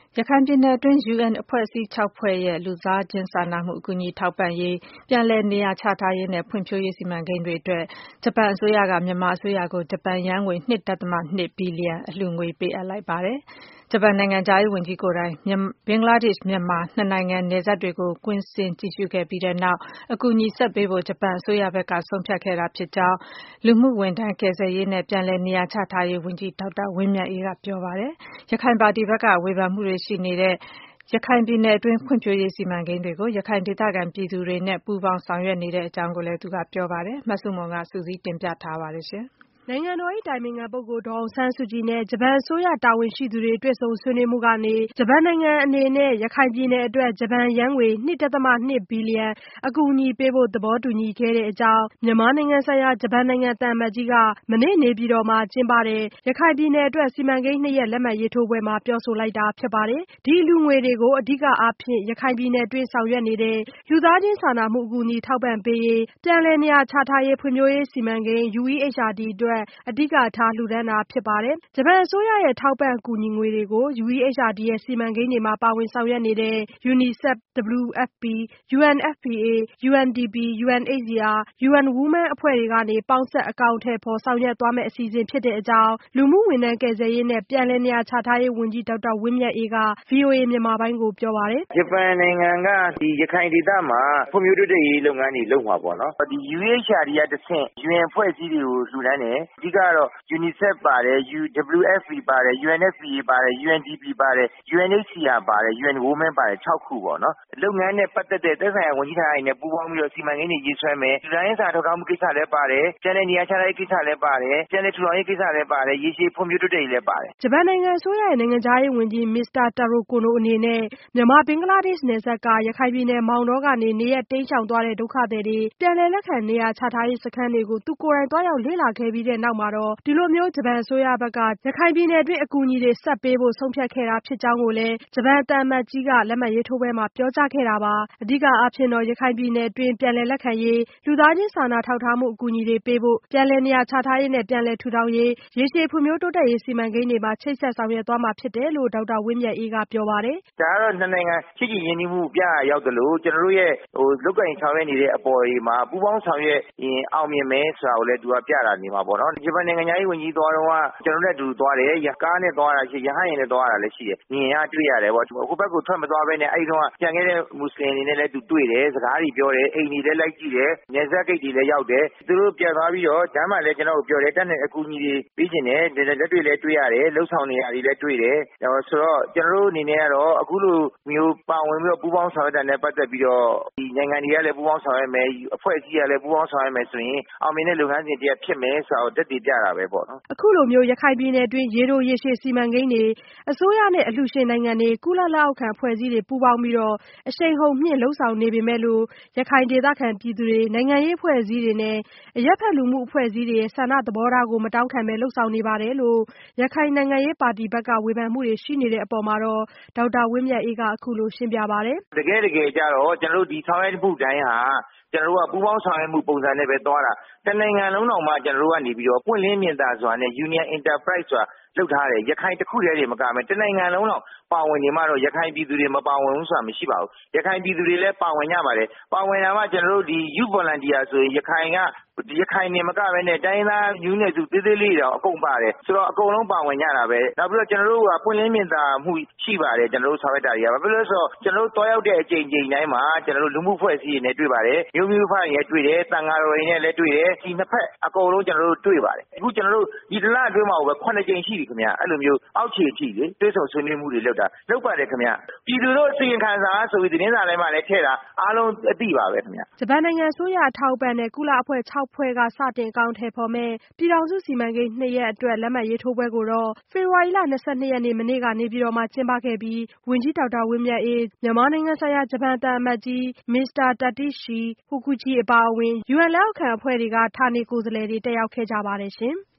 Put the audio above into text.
ရခိုင်ပြည်နယ်အတွင်း UN အဖွဲ့အစည်း 6 ဖွဲ့ရဲ့ လူသားချင်းစာနာမှုအကူအညီထောက်ပံ့ရေး၊ ပြန်လည်နေရာချထားရေးနဲ့ ဖွံ့ဖြိုးရေးစီမံကိန်းတွေအတွက် ဂျပန်အစိုးရက မြန်မာအစိုးရကို ဂျပန်ယန်းငွေ 2.2 ဘီလီယံ အလှူငွေပေးအပ်လိုက်ပါတယ်။ ဂျပန်နိုင်ငံခြားရေးဝန်ကြီးကိုယ်တိုင် ဘင်္ဂလားဒေ့ရှ်-မြန်မာ နှစ်နိုင်ငံနယ်စပ်တွေကို ကွင်းဆင်းကြည့်ရှုခဲ့ပြီးနောက် အကူအညီဆက်ပေးဖို့ ဂျပန်အစိုးရဘက်က ဆုံးဖြတ်ခဲ့တာဖြစ်ကြောင်း လူမှုဝန်ထမ်းကယ်ဆယ်ရေးနဲ့ ပြန်လည်နေရာချထားရေးဝန်ကြီး ဒေါက်တာဝင်းမြတ်အေးကပြောပါတယ်။ ရခိုင်ပါတီဘက်က ဝေဖန်မှုတွေရှိနေတဲ့ ရခိုင်ပြည်နယ်အတွင်း ဖွံ့ဖြိုးရေးစီမံကိန်းတွေကို ရခိုင်ဒေသခံပြည်သူတွေနဲ့ ပူးပေါင်းဆောင်ရွက်နေတဲ့အကြောင်းကိုလည်း သူကပြောပါတယ်။ မဆုမွန် စုစည်းတင်ပြထားပါတယ်။ နိုင်ငံတော်အတိုင်ပင်ခံပုဂ္ဂိုလ်ဒေါ်အောင်ဆန်းစုကြည်နဲ့ ဂျပန်အစိုးရတာဝန်ရှိသူတွေ တွေ့ဆုံဆွေးနွေးမှုကနေ ဂျပန်နိုင်ငံအနေနဲ့ ရခိုင်ပြည်နယ်အတွက် ဂျပန်ယန်းငွေ 2.2 ဘီလီယံ အကူအညီပေးဖို့ သဘောတူညီခဲ့တဲ့အကြောင်း မြန်မာနိုင်ငံဆိုင်ရာ ဂျပန်နိုင်ငံသံအမတ်ကြီးက မနေ့ နေပြည်တော်မှာကျင်းပတဲ့ ရခိုင်ပြည်နယ်အတွက် စီမံကိန်း 2 ရပ်လက်မှတ်ရေးထိုးပွဲမှာ ပြောဆိုလိုက်တာဖြစ်ပါတယ်။ ဒီအလှူငွေတွေကို အဓိကအားဖြင့် ရခိုင်ပြည်နယ်တွင်းဆောင်ရွက်နေတဲ့ လူသားချင်းစာနာမှုအကူအညီထောက်ပံ့ပေးရေး၊ ပြန်လည်နေရာချထားရေး ဖွံ့ဖြိုးရေးစီမံကိန်း UEHRD အတွက် အဓိကထားလှူဒါန်းတာဖြစ်ပါတယ်။ ဂျပန်အစိုးရရဲ့ထောက်ပံ့ကူညီငွေတွေကို UEHRD ရဲ့စီမံကိန်းတွေမှာ ပါဝင်ဆောင်ရွက်နေတဲ့ UNICEF ၊ WFP ၊ UNFPA ၊ UNDP ၊ UNHCR ၊ UN Women အဖွဲ့တွေကနေ ပေါင်းစပ်အကောင်အထည်ဖော်ဆောင်ရွက်သွားမယ့်အစီအစဉ်ဖြစ်တဲ့အကြောင်း လူမှုဝန်ထမ်းကယ်ဆယ်ရေးနဲ့ ပြန်လည်နေရာချထားရေးဝန်ကြီး ဒေါက်တာဝင်းမြတ်အေးက ဗွီအိုအေမြန်မာပိုင်းကိုပြောပါတယ်။ ဂျပန်နိုင်ငံက ရခိုင်ဒေသမှာ ဖွံ့ဖြိုးတိုးတက်ရေးလုပ်ငန်းတွေလုပ်မှာပေါ့နော်။ UEHRD ကတဆင့် UN အဖွဲ့အစည်းတွေကိုလှူဒါန်းတယ်။ အဓိကတော့ UNICEF ပါတယ်၊ WFP ပါတယ်၊ UNFPA ပါတယ်၊ UNDP ပါတယ်၊ UNHCR ပါတယ်၊ UN Women ပါတယ် 6 ခုပေါ့နော်။ လုပ်ငန်းနဲ့ပတ်သက်တဲ့သက်ဆိုင်ရာဝန်ကြီးဌာနတွေနဲ့ပူးပေါင်းပြီးတော့စီမံကိန်းတွေရေးဆွဲမယ်။ လူသားချင်းစာနာထောက်ထားမှုကိစ္စလည်းပါတယ်။ ပြန်လည်နေရာချထားရေးကိစ္စလည်းပါတယ်။ ပြန်လည်ထူထောင်ရေးကိစ္စလည်းပါတယ်။ ရေရှည်ဖွံ့ဖြိုးတိုးတက်ရေးလည်းပါတယ်။ ဂျပန်နိုင်ငံအစိုးရရဲ့နိုင်ငံခြားရေးဝန်ကြီး မစ္စတာ တာရို ကိုနိုအနေနဲ့ မြန်မာ-ဘင်္ဂလားဒေ့ရှ်နယ်စပ်က ရခိုင်ပြည်နယ်မောင်တောကနေ နေရပ်တိမ်းရှောင်သွားတဲ့ဒုက္ခသည်တွေ ပြန်လည်လက်ခံနေရာချထားရေးစခန်းတွေကို သူကိုယ်တိုင်သွားရောက်လေ့လာခဲ့ပြီးနောက်မှာတော့ ဒီလိုမျိုးဂျပန်အစိုးရဘက်က ရခိုင်ပြည်နယ်တွင်း အကူအညီတွေဆက်ပေးဖို့ဆုံးဖြတ်ခဲ့တာဖြစ်ကြောင်းကိုလည်း ဂျပန်သံအမတ်ကြီးက လက်မှတ်ရေးထိုးပွဲမှာပြောကြားခဲ့တာပါ။ အဓိကအားဖြင့်တော့ ရခိုင်ပြည်နယ်တွင်း ပြန်လည်လက်ခံရေး၊ လူသားချင်းစာနာထောက်ထားမှုအကူအညီတွေပေးဖို့၊ ပြန်လည်နေရာချထားရေးနဲ့ ပြန်လည်ထူထောင်ရေး ရေရှည်ဖွံ့ဖြိုးတိုးတက်ရေးစီမံကိန်းတွေမှာ ချိတ်ဆက်ဆောင်ရွက်သွားမှာဖြစ်တယ်လို့ ဒေါက်တာဝင်းမြတ်အေးကပြောပါတယ်။ ဒါကတော့နှစ်နိုင်ငံချစ်ကြည်ရင်းနှီးမှုပြရာရောက်သလို ကျနော်တို့ရဲ့လုပ်ကိုင်ဆောင်ရွက်နေတဲ့အပေါ်တွေမှာ ပူးပေါင်းဆောင်ရွက်ရင်အောင်မြင်မယ်ဆိုတာကိုလည်းသူကပြတာနေမှာပေါ့နော်။ ဂျပန်နိုင်ငံခြားရေးဝန်ကြီးသွားတုန်းက ကျနော်တို့နဲ့အတူတူသွားတယ်။ ကားနဲ့သွားတာရှိတယ်။ ရဟတ်ယာဉ်နဲ့သွားတာလည်းရှိတယ်။ မြင်ရတွေ့ရတယ်ပေါ့။ ဟိုဘက်ကိုထွက်မသွားပဲနဲ့အဲဒီတုန်းကကျန်ခဲ့တဲ့မွတ်ဆလင်တွေနဲ့လည်းသူတွေ့တယ်။ စကားတွေပြောတယ်။ အိမ်တွေလည်းလိုက်ကြည့်တယ်။ နယ်စပ်ဂိတ်တွေလည်းရောက်တယ်။ သူတို့ပြန်သွားပြီးတော့လမ်းမှာလည်းကျနော့်ကိုပြောတယ်။ တတ်နိုင်တဲ့အကူအညီတွေပေးချင်တယ်။ လက်တွေ့လည်းတွေ့ရတယ်။ လုပ်ဆောင်နေတာတွေလည်းတွေ့တယ်။ ဆိုတော့ကျနော်တို့အနေနဲ့ကတော့အခုလိုမျိုးပါဝင်ပြီးတော့ပူးပေါင်းဆောင်ရွက်တာနဲ့ပတ်သက်ပြီးတော့ဒီနိုင်ငံတွေကလည်းပူးပေါင်းဆောင်ရွက်မယ်။ အဖွဲ့အစည်းကလည်းပူးပေါင်းဆောင်ရွက်မယ်ဆိုရင်အောင်မြင်တဲ့လုပ်ငန်းစဉ်တရပ်ဖြစ်မယ်ဆိုတာကိုသက်သေပြတာပဲပေါ့နော်။ အခုလိုမျိုးရခိုင်ပြည်နယ်တွင်းရေတိုရေရှည်စီမံကိန်းတွေ အစိုးရနဲ့အလှူရှင်နိုင်ငံတွေ ကုလလက်အောက်ခံအဖွဲ့အစည်းတွေပူးပေါင်းပြီးတော့ အရှိန်အဟုန်မြှင့်လုပ်ဆောင်နေပေမဲ့လို့ ရခိုင်ဒေသခံပြည်သူတွေ၊ နိုင်ငံရေးအဖွဲ့အစည်းတွေနဲ့ အရပ်ဖက်လူမှုအဖွဲ့အစည်းတွေရဲ့ဆန္ဒသဘောထားကိုမတောင့်ခံပဲလုပ်ဆောင်နေပါတယ်လို့ ရခိုင်နိုင်ငံရေးပါတီဘက်ကဝေဖန်မှုတွေရှိနေတဲ့အပေါ်မှာတော့ ဒေါက်တာဝင်းမြတ်အေးကအခုလိုရှင်းပြပါတယ်။ တကယ့်တကယ်ကျတော့ကျနော်တို့ဒီဆောင်ရွက်မှုတိုင်းဟာကျနော်တို့ကပူးပေါင်းဆောင်ရွက်မှုပုံစံနဲ့ပဲသွားတာ။ တနိုင်ငံလုံးတောင်မှကျနော်တို့ကနေပြီးတော့ပွင့်လင်းမြင်သာစွာနဲ့ Union Enterprise ဆိုတာလုပ်ထားတယ်။ ရခိုင်တခုတည်းတင်မကပဲတနိုင်ငံလုံးတော့ပါဝင်နေမှတော့ရခိုင်ပြည်သူတွေမပါဝင်ဘူးဆိုတာမရှိပါဘူး။ ရခိုင်ပြည်သူတွေလည်းပါဝင်ကြပါတယ်။ ပါဝင်တာမှကျနော်တို့ဒီ Youth Volunteer ဆိုရင်ရခိုင်တင်မကပဲနဲ့တိုင်းရင်းသားမျိုးနွယ်စုသေးသေးလေးတွေတောင်အကုန်ပါတယ်။ဆိုတော့အကုန်လုံးပါဝင်ကြတာပဲ။နောက်ပြီးတော့ကျနော်တို့ကပွင့်လင်းမြင်သာမှုရှိပါတယ်။ကျနော်တို့ဆောင်ရွက်တာတွေကဘာဖြစ်လို့လဲဆိုတော့ကျနော်တို့သွားရောက်တဲ့အကြိမ်တိုင်းမှာကျနော်တို့လူမှုအဖွဲ့အစည်းတွေနဲ့တွေ့ပါတယ်။မျိုးမျိုးဖတွေနဲ့တွေ့တယ်။သံဃာတော်တွေနဲ့လည်းတွေ့တယ်။ဒီနှစ်ဖက်အကုန်လုံးကျနော်တို့တွေ့ပါတယ်။အခုကျနော်တို့ဒီတလအတွင်းမှာပဲ7ကြိမ်ရှိပြီခင်ဗျ။အဲ့လိုမျိုးအောက်ခြေအထိလေတွေ့ဆုံဆွေးနွေးမှုတွေလုပ်တာလုပ်ပါတယ်ခင်ဗျ။ပြည်သူတို့အစီရင်ခံစာဆိုပြီးသတင်းစာထဲမှာလည်းထည့်တာအားလုံးအသိပါပဲခင်ဗျ။ဂျပန်နိုင်ငံအစိုးရအထောက်အပံ့နဲ့ကုလအဖွဲ့ 6 ဖွဲ့ကစတင်အကောင်အထည်ဖော်မယ့်ပြည်ထောင်စုစီမံကိန်း 2 ရပ်အတွက်လက်မှတ်ရေးထိုးပွဲကိုတော့ ဖေဖော်ဝါရီလ 22 ရက်နေ့မနေ့ကနေပြည်တော်မှာကျင်းပခဲ့ပြီး ဝန်ကြီးဒေါက်တာဝင်းမြတ်အေး၊ မြန်မာနိုင်ငံဆိုင်ရာဂျပန်သံအမတ်ကြီး မစ္စတာ Takeshi Fukuchi အပါအဝင် UN လက်အောက်ခံအဖွဲ့တွေက ဌာနေကိုယ်စားလှယ်တွေတက်ရောက်ခဲ့ကြပါတယ်ရှင်။